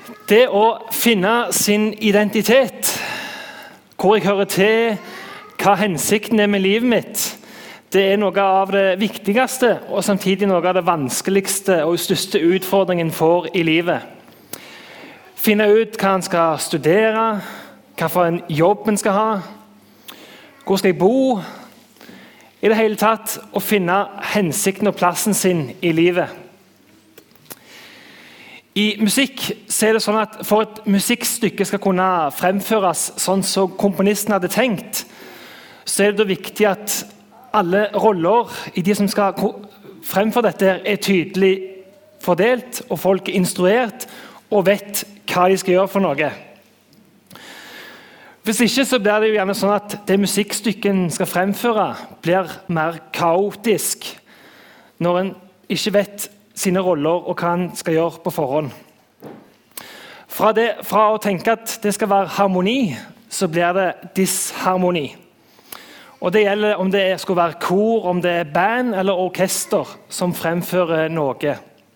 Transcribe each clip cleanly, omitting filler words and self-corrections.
Det å finne sin identitet, hvor jeg hører til, hva hensikten er med livet mitt, det er noe av det viktigste og samtidig noe av det vanskeligste og største utfordringen for i livet. Finne ut hva en skal studere, hva for en jobb en skal ha, hvor skal jeg bo, i det hele tatt å finne hensikten og plassen sin i livet. I musikk så er det sånn at for et musikkstykke skal kunne fremføres sånn som komponisten hadde tenkt, så er det da viktig at alle roller i de som skal fremføre dette er tydelig fordelt, og folk er instruert og vet hva de skal gjøre for noe. Hvis ikke så blir det jo gjerne sånn at det musikkstykken skal fremføre blir mer kaotisk når en ikke vet sine roller og hva han skal gjøre på forhånd. Fra å tenke at det skal være harmoni, så blir det disharmoni. Og det gjelder om det skal være kor, om det er band eller orkester som fremfører noe.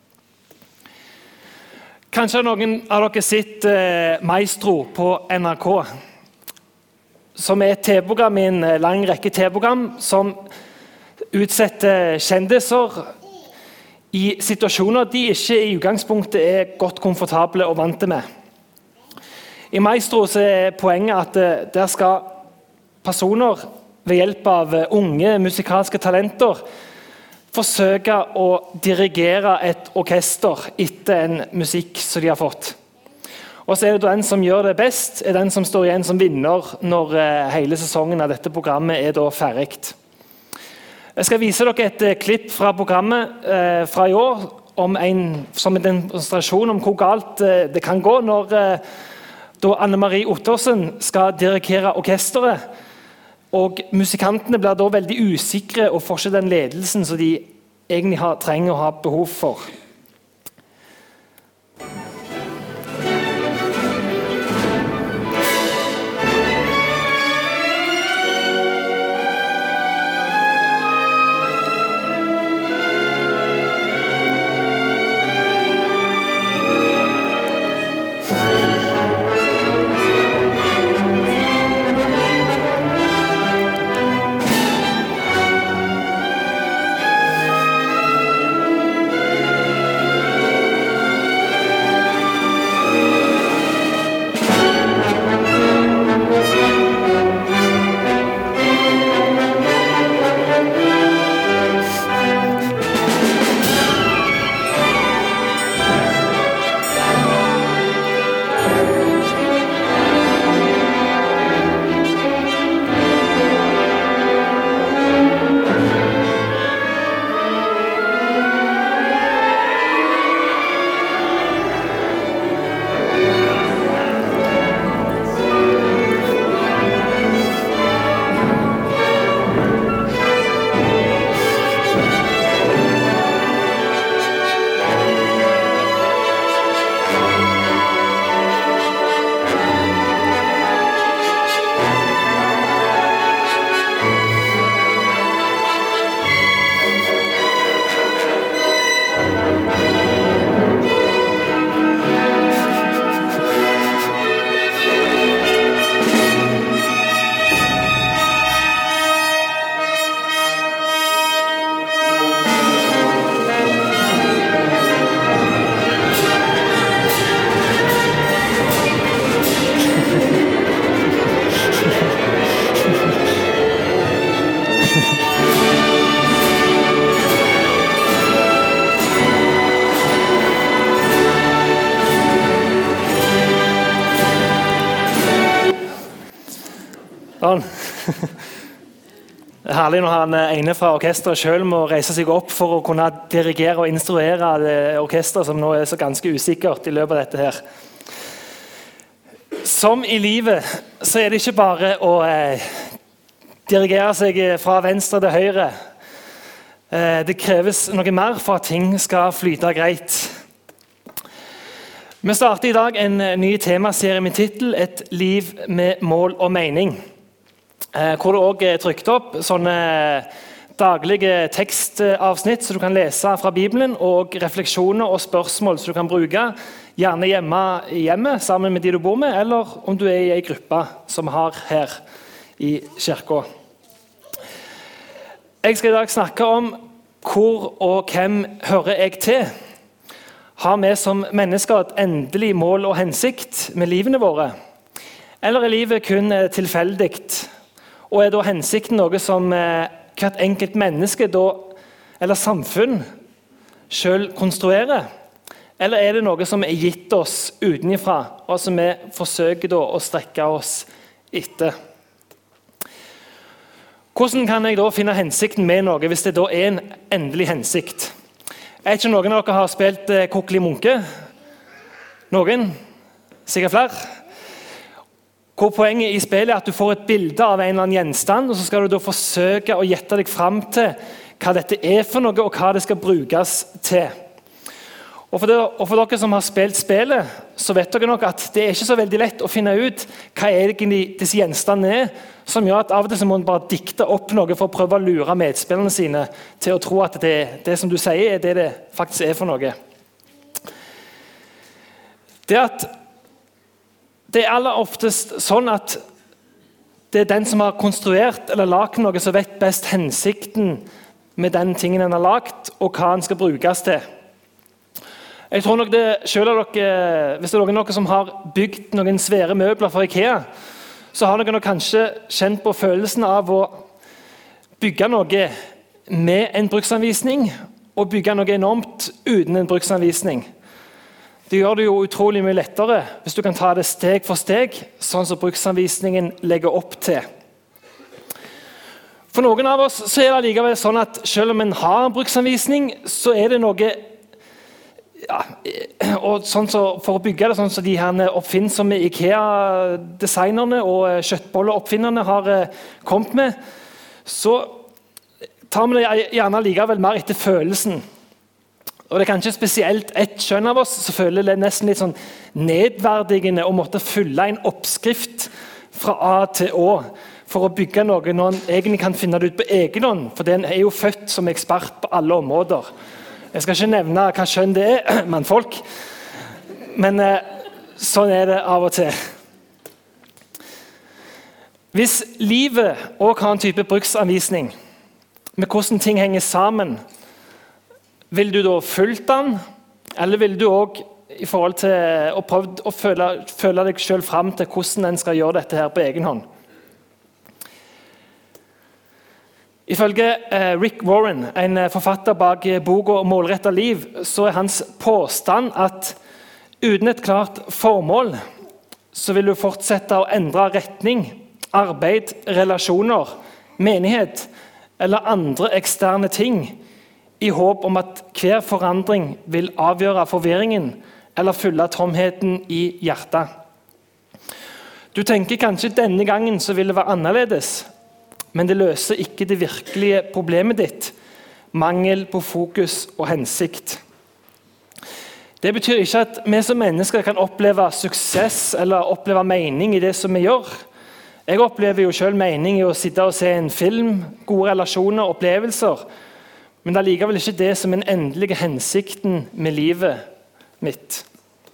Kanskje noen av dere sett Maestro på NRK, som er et TV-program i en lang rekke TV-program som utsetter kjendiser i situasjoner de ikke i utgangspunktet er godt komfortable og vante med. I Maestro så er poenget at der skal personer ved hjelp av unge musikalske talenter forsøke å dirigere et orkester etter en musikk som de har fått. Og så er det den som gjør det best, er den som står igjen som vinner når hele sesongen av dette programmet er da ferdig. Jeg skal vise dere et klipp fra programmet fra i år som en demonstrasjon om hvor galt det kan gå når da Anne Marie Ottersen skal dirigere orkesteret. Og musikantene blir da veldig usikre og får ikke den ledelsen som de egentlig trenger å ha behov for. Det er herlig når han ene fra orkesteret selv må reise seg opp for å kunne dirigere og instruere det orkesteret som nå er så ganske usikkert i løpet av dette her. Som i livet så er det ikke bare å dirigere seg fra venstre til høyre. Det kreves noe mer for at ting skal flyte greit. Vi starter i dag en ny temaserie med titel «Et liv med mål og mening», hvor det også er trykt opp sånne daglige tekstavsnitt som du kan lese fra Bibelen, og refleksjoner og spørsmål som du kan bruke, gjerne hjemme sammen med de du bor med, eller om du er i en gruppe som vi har her i kirka. Jeg skal i dag snakke om hvor og hvem hører jeg til. Har vi som mennesker et endelig mål og hensikt med livene våre? Eller er livet kun tilfeldig? Og er da hensikten noe som hvert enkelt menneske eller samfunn selv konstruerer? Eller er det noe som er gitt oss utenifra, og som vi forsøker å strekke oss etter? Hvordan kan jeg da finne hensikten med noe, hvis det da er en endelig hensikt? Er ikke noen av dere har spilt Kokkeli Munke? Noen? Sikkert flere? Hvor poenget i spillet er at du får et bilde av en eller annen gjenstand, og så skal du da forsøke å gjette deg frem til hva dette er for noe, og hva det skal brukes til. Og for dere som har spilt spillet, så vet dere nok at det er ikke så veldig lett å finne ut hva egentlig disse gjenstandene er, som gjør at av og til så må man bare dikte opp noe for å prøve å lure medspillerne sine til å tro at det som du sier er det faktisk er for noe. Det er aller oftest sånn at det er den som har konstruert eller lagt noe som vet best hensikten med den tingen den har lagt, og hva den skal brukes til. Jeg tror nok det selv av dere, hvis det er noen som har bygd noen svære møbler for IKEA, så har dere nok kanskje kjent på følelsen av å bygge noe med en bruksanvisning, og bygge noe enormt uten en bruksanvisning. Det gjør det jo utrolig mye lettere hvis du kan ta det steg for steg, sånn som bruksanvisningen legger opp til. For noen av oss så er det likevel sånn at selv om en har en bruksanvisning, så er det noe og sånn så for å bygge det sånn som de her oppfinnsomme IKEA-designerne og kjøttbolleoppfinnerne har kommet med, så tar vi det gjerne likevel mer etter følelsen. Og det er kanskje spesielt et kjønn av oss som føler det nesten litt sånn nedverdigende å måtte fylle en oppskrift fra A til Å for å bygge noe når en egentlig kan finne det ut på egen hånd, for den er jo født som ekspert på alle områder. Jeg skal ikke nevne hva kjønn det er, mannfolk, men sånn er det av og til. Hvis livet også har en type bruksanvisning med hvordan ting henger sammen, vil du da fulgt den, eller vil du også i forhold til å prøve å føle deg selv frem til hvordan en skal gjøre dette her på egen hånd? Ifølge Rick Warren, en forfatter bak boka «Målrettet liv», så er hans påstand at uten et klart formål så vil du fortsette å endre retning, arbeid, relasjoner, menighet eller andre eksterne ting i håp om at hver forandring vil avgjøre forvirringen eller fylle tomheten i hjertet. Du tenker kanskje denne gangen så vil det være annerledes, men det løser ikke det virkelige problemet ditt, mangel på fokus og hensikt. Det betyr ikke at vi som mennesker kan oppleve suksess eller oppleve mening i det som vi gjør. Jeg opplever jo selv mening i å sitte og se en film, gode relasjoner, opplevelser, men det er likevel ikke det som er den endelige hensikten med livet mitt.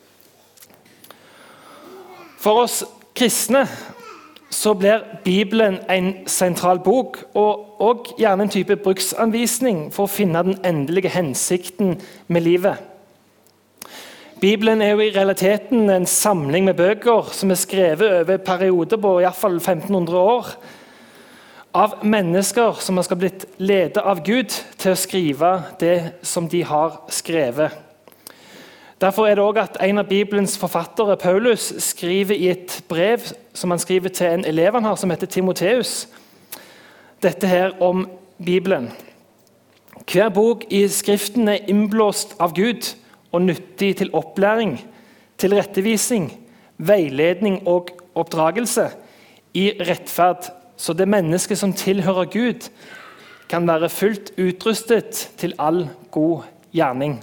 For oss kristne så blir Bibelen en sentral bok, og gjerne en type bruksanvisning for å finne den endelige hensikten med livet. Bibelen er jo i realiteten en samling med bøker som er skrevet over perioder på i hvert fall 1500 år, av mennesker som har blitt ledet av Gud til å skrive det som de har skrevet. Derfor er det også at en av Bibelens forfattere, Paulus, skriver i et brev som han skriver til en elev han har, som heter Timoteus, dette her om Bibelen. Hver bok i Skriften er innblåst av Gud og nyttig til opplæring, til rettevisning, veiledning og oppdragelse i rettferd, så det mennesket som tilhører Gud kan være fullt utrustet til all god gjerning.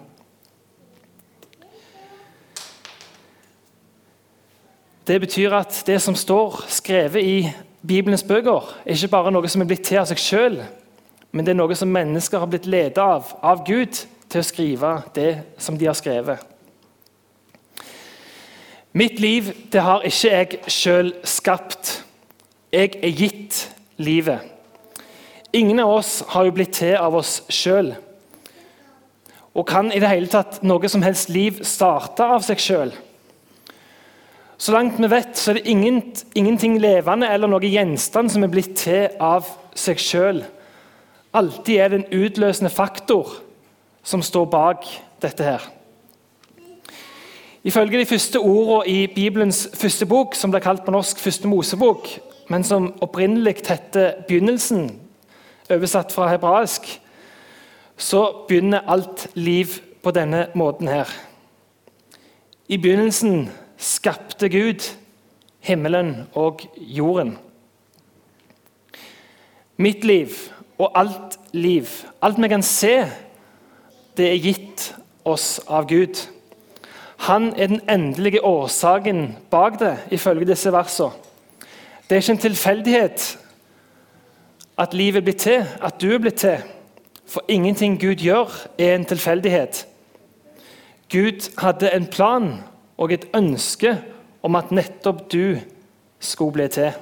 Det betyr at det som står skrevet i Bibelens bøker, er ikke bare noe som er blitt til av seg selv, men det er noe som mennesker har blitt ledet av Gud til å skrive det som de har skrevet. Mitt liv, det har ikke jeg selv skapt. Jeg er gitt livet. Ingen av oss har jo blitt til av oss selv. Og kan i det hele tatt noe som helst liv starte av seg selv? Så langt vi vet, så er det ingenting levende eller noe gjenstand som er blitt til av seg selv. Alltid er det en utløsende faktor som står bak dette her. Ifølge de første ordene i Bibelens første bok, som ble kalt på norsk Første Mosebok, men som opprinnelig heter Begynnelsen, oversatt fra hebraisk, så begynner alt liv på denne måten her. I begynnelsen skapte Gud himmelen og jorden. Mitt liv og alt liv, alt vi kan se, det er gitt oss av Gud. Han er den endelige årsaken bak det, ifølge disse versene. Det er ikke en tilfeldighet at livet er blitt til, at du er blitt til. For ingenting Gud gjør, er en tilfeldighet. Gud hadde en plan og et ønske om at nettopp du skulle bli til.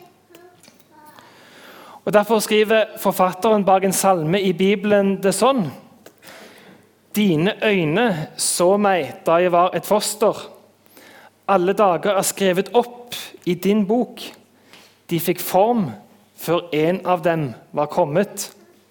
Og Derfor skriver forfatteren bak en salme i Bibelen det sånn: Dine øyne så meg da jeg var et foster. Alle dager er skrevet opp i din bok. De fikk form før en av dem var kommet.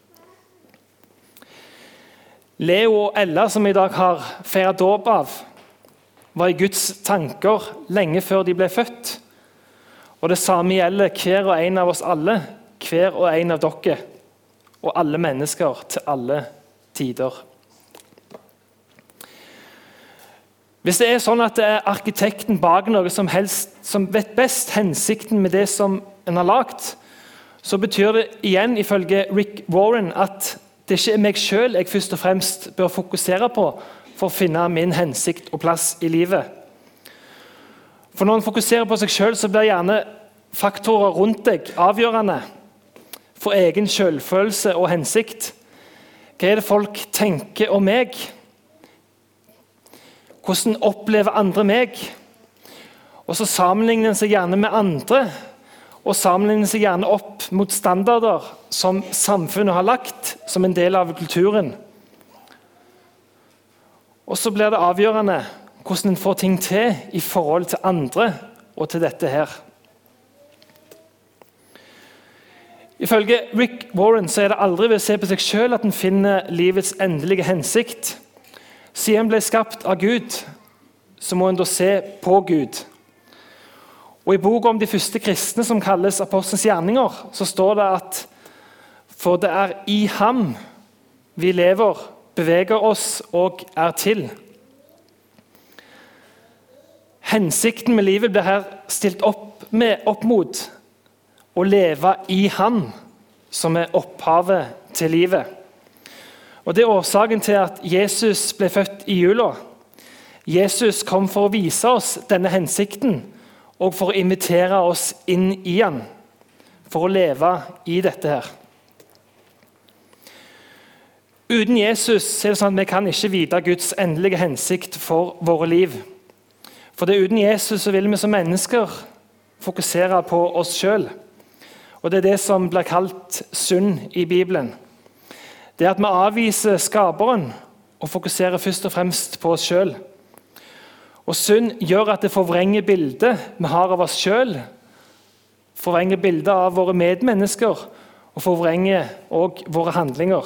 Leo og Ella, som i dag har feiret dåp av, var i Guds tanker lenge før de ble født. Og det samme gjelder hver og en av oss alle, hver og en av dere, og alle mennesker til alle tider. Hvis det er sånn at det er arkitekten bak noe som helst som vet best hensikten med det som en har lagt, så betyr det igjen, ifølge Rick Warren, at det ikke er meg selv jeg først og fremst bør fokusere på for å finne min hensikt og plass i livet. For når en fokuserer på seg selv, så blir gjerne faktorer rundt deg avgjørende for egen selvfølelse og hensikt. Hva er det folk tenker om meg? Hvordan opplever andre meg? Og så sammenligner en seg gjerne med andre, og sammenligner seg gjerne opp mot standarder som samfunnet har lagt som en del av kulturen. Og så blir det avgjørende hvordan en får ting til i forhold til andre og til dette her. Ifølge Rick Warren så er det aldri ved å se på seg selv at en finner livets endelige hensikt. Siden en ble skapt av Gud, så må en da se på Gud. Og I boka om de første kristne, som kalles Apostelens gjerninger, så står det at for det er i ham vi lever, beveger oss og er til. Hensikten med livet blir her stilt opp mot å leve i ham, som er opphavet til livet. Og Det er årsaken til at Jesus ble født i jula. Jesus kom for å vise oss denne hensikten, og for å invitere oss inn i han, for å leve i dette her. Uten Jesus er det sånn at vi kan ikke vite Guds endelige hensikt for våre liv. For det uten Jesus så vil vi som mennesker fokusere på oss selv. Og det er det som blir kalt synd i Bibelen. Det er at vi avviser skaperen og fokuserer først og fremst på oss selv. Og synd gjør at det forvrenger bildet vi har av oss selv, forvrenger bildet av våre medmennesker og forvrenger også våre handlinger.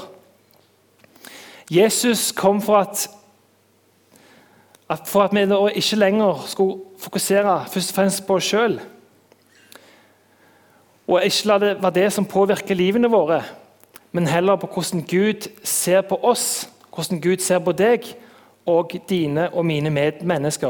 Jesus kom for at vi ikke lenger skulle fokusere først og fremst på oss selv, og ikke la det være det som påvirker livene våre, men heller på hvordan Gud ser på oss, hvordan Gud ser på deg og dine og mine medmennesker.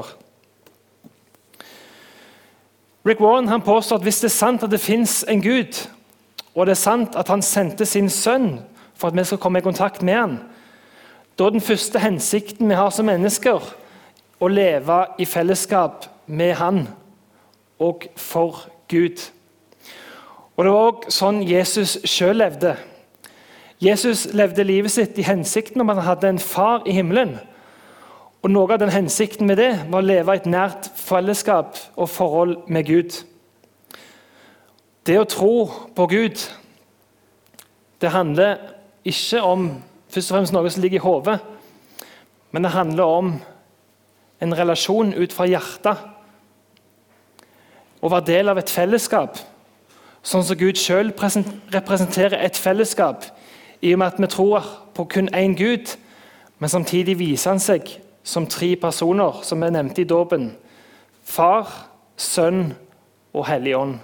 Rick Warren han påstår at hvis det er sant at det finnes en Gud, og det er sant at han sendte sin sønn for at vi skal komme i kontakt med han, da er den første hensikten vi har som mennesker å leve i fellesskap med han og for Gud. Og det var også sånn Jesus selv levde. Jesus levde livet sitt i hensikten om at han hadde en far i himmelen. Og noe av den hensikten med det var å leve i et nært fellesskap og forhold med Gud. Det å tro på Gud, det handler ikke om først og fremst noe som ligger i hodet, men det handler om en relasjon ut fra hjertet. Å være del av et fellesskap, sånn som Gud selv representerer et fellesskap, i og med at vi tror på kun én Gud, men samtidig viser han seg som 3 personer, som jeg nevnte i dåpen: Far, Sønn og Hellig Ånd.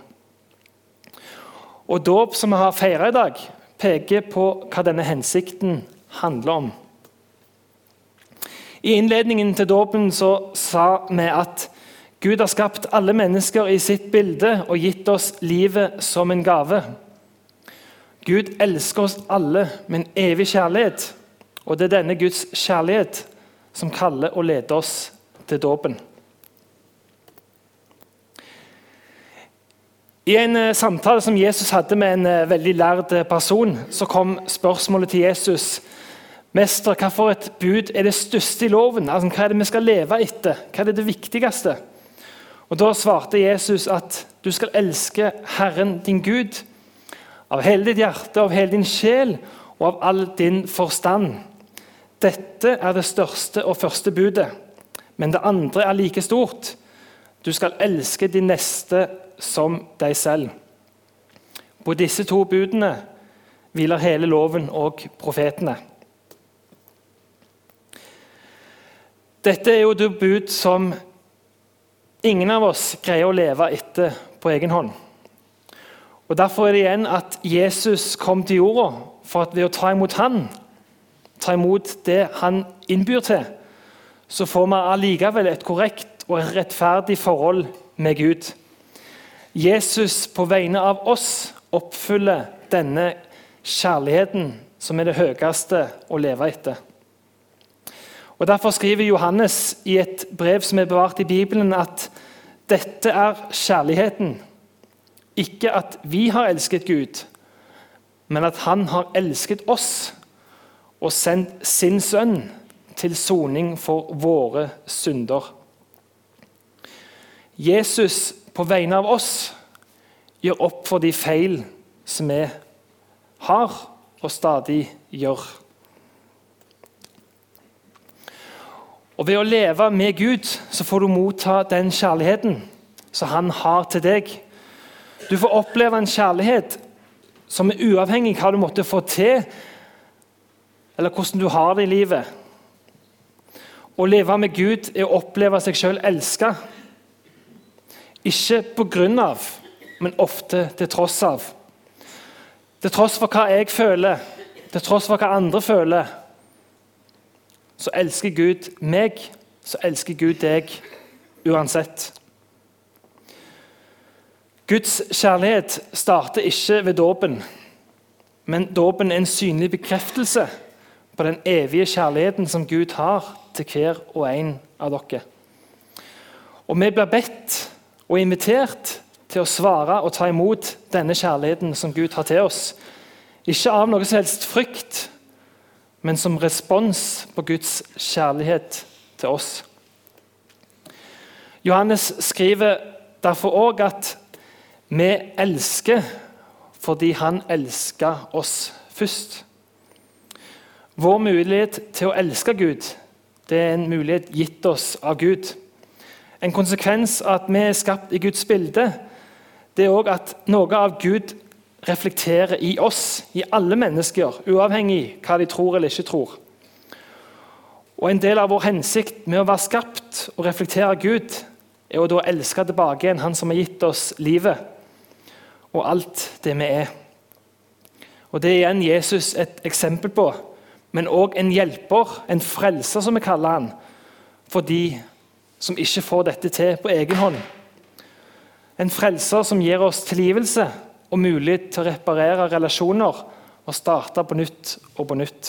Og dåp som vi har feiret i dag, peker på hva denne hensikten handler om. I innledningen til dåpen så sa vi at Gud har skapt alle mennesker i sitt bilde og gitt oss livet som en gave. Gud elsker oss alle med en evig kjærlighet, og det er denne Guds kjærlighet som kaller og leder oss til dåpen. I en samtale som Jesus hadde med en veldig lærd person, så kom spørsmålet til Jesus: Mester, hva for et bud er det største i loven? Altså, hva er det vi skal leve etter? Hva er det viktigste? Og da svarte Jesus at du skal elske Herren din Gud av hele ditt hjerte, av hele din sjel og av all din forstand. Dette er det største og første budet, men det andre er like stort. Du skal elske din neste som deg selv. På disse 2 budene hviler hele loven og profetene. Dette er jo det bud som ingen av oss greier å leve etter på egen hånd. Og Derfor er det igjen at Jesus kom til jorda for at ved å ta imot han, ta imot det han innbyr til, så får vi allikevel et korrekt og rettferdig forhold med Gud. Jesus på vegne av oss oppfyller denne kjærligheten som er det høyeste å leve etter. Og Derfor skriver Johannes i et brev som er bevart i Bibelen, at dette er kjærligheten. Ikke at vi har elsket Gud, men at han har elsket oss og sendt sin sønn til soning for våre synder. Jesus på vegne av oss gjør opp for de feil som vi har og stadig gjør. Og Ved å leve med Gud så får du motta den kjærligheten som han har til deg. Du får oppleve en kjærlighet som er uavhengig av hva du måtte få til, eller hvordan du har det i livet. Å leve med Gud er å oppleve seg selv elsket. Ikke på grunn av, men ofte til tross av. Til tross for hva jeg føler, til tross for hva andre føler, så elsker Gud meg, så elsker Gud deg uansett. Guds kjærlighet starter ikke ved dåpen, men dåpen er en synlig bekreftelse på den evige kjærligheten som Gud har til hver og en av dere. Og vi blir bedt og invitert til å svare og ta imot denne kjærligheten som Gud har til oss. Ikke av noe som helst frykt, men som respons på Guds kjærlighet til oss. Johannes skriver derfor også at vi elsker fordi han elsker oss først. Vår mulighet til å elske Gud, det er en mulighet gitt oss av Gud. En konsekvens av at vi er skapt i Guds bilde, det er også at noe av Gud reflekterer i oss, i alle mennesker, uavhengig av hva de tror eller ikke tror. Og en del av vår hensikt med å være skapt og reflektere Gud, er å da elske tilbake igjen han som har gitt oss livet, og alt det vi er. Og det er igjen Jesus et eksempel på, men også en hjelper, en frelser som vi kaller han, for de som ikke får dette til på egen hånd. En frelser som gir oss tilgivelse og mulighet til å reparere relasjoner og starte på nytt og på nytt.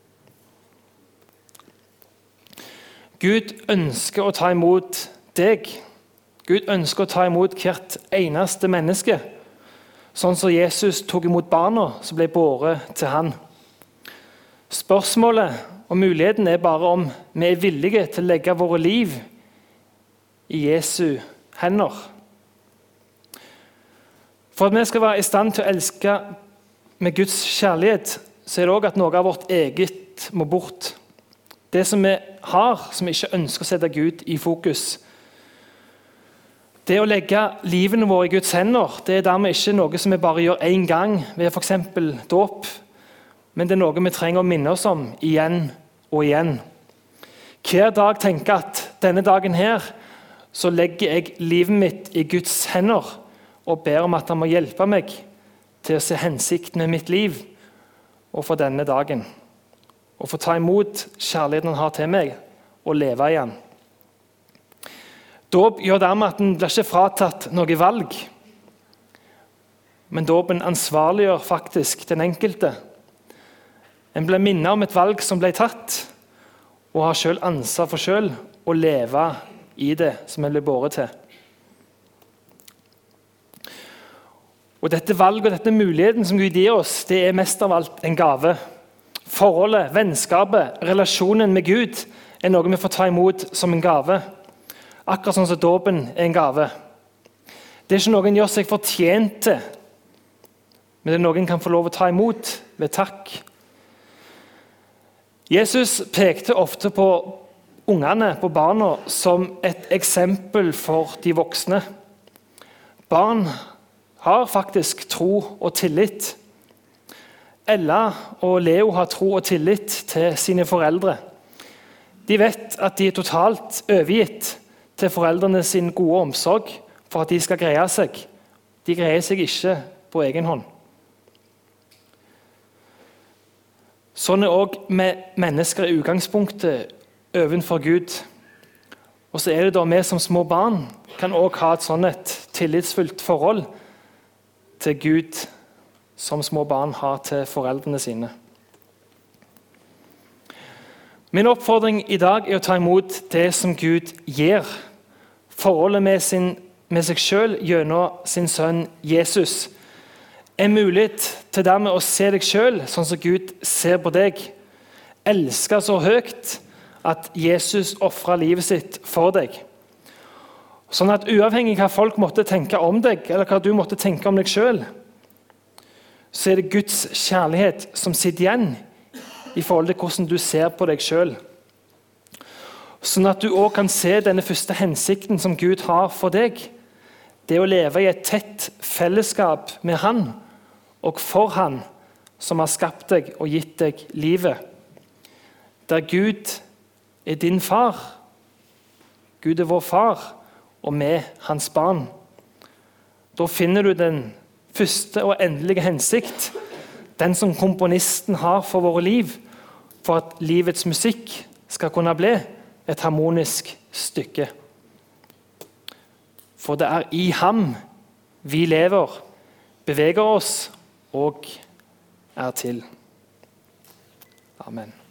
Gud ønsker å ta imot deg. Gud ønsker å ta imot hvert eneste menneske, sånn som Jesus tok imot barna som ble båret til han. Spørsmålet og muligheten er bare om vi er villige til å legge våre liv i Jesu hender. For at vi skal være i stand til å elske med Guds kjærlighet, så er det også at noe av vårt eget må bort. Det som vi har, som vi ikke ønsker å sette Gud i fokus. Det å legge livene våre i Guds hender, det er dermed ikke noe som vi bare gjør en gang ved for eksempel dåp, men det er noe vi trenger å minne oss om igjen og igjen. Hver dag tenker at denne dagen her, så legger jeg livet mitt i Guds hender og ber om at han må hjelpe meg til å se hensikten med mitt liv og for denne dagen. Og få ta imot kjærligheten han har til meg og leve igjen. Dåp gjør dermed at en blir ikke fratatt noe valg, men dåpen ansvarliggjør faktisk den enkelte. En blir minnet om et valg som ble tatt, og har selv ansvar for selv å leve i det som en ble båret til. Og dette valget og dette muligheten som Gud gir oss, det er mest av alt en gave. Forholdet, vennskapet, relasjonen med Gud er noe vi får ta imot som en gave. Akkurat sånn som dåpen er en gave. Det er ikke noe en gjør seg fortjent til, men det er noe en kan få lov å ta imot ved takk. Jesus pekte ofte på ungene, på barna, som et eksempel for de voksne. Barn har faktisk tro og tillit. Ella og Leo har tro og tillit til sine foreldre. De vet at de er totalt overgitt til foreldrene sin gode omsorg for at de skal greie seg. De greier seg ikke på egen hånd. Sånn er også med mennesker i utgangspunktet overfor Gud. Og så er det da vi som små barn kan også ha et sånn et tillitsfullt forhold til Gud som små barn har til foreldrene sine. Min oppfordring i dag er å ta imot det som Gud gir. Forholdet med seg selv gjennom sin sønn Jesus. En mulighet til dermed å se deg selv sånn som Gud ser på deg. Elske så høyt at Jesus offret livet sitt for deg. Sånn at uavhengig av hva folk måtte tenke om deg, eller hva du måtte tenke om deg selv, så er det Guds kjærlighet som sitter igjen i forhold til hvordan du ser på deg selv. Sånn at du også kan se denne første hensikten som Gud har for deg. Det å leve i et tett fellesskap med Han og for Han som har skapt deg og gitt deg livet. Der Gud er din far. Gud er vår far, og vi hans barn. Da finner du den første og endelige hensikt, den som komponisten har for våre liv, for at livets musikk skal kunne bli et harmonisk stykke. For det er i ham vi lever, beveger oss og er til. Amen.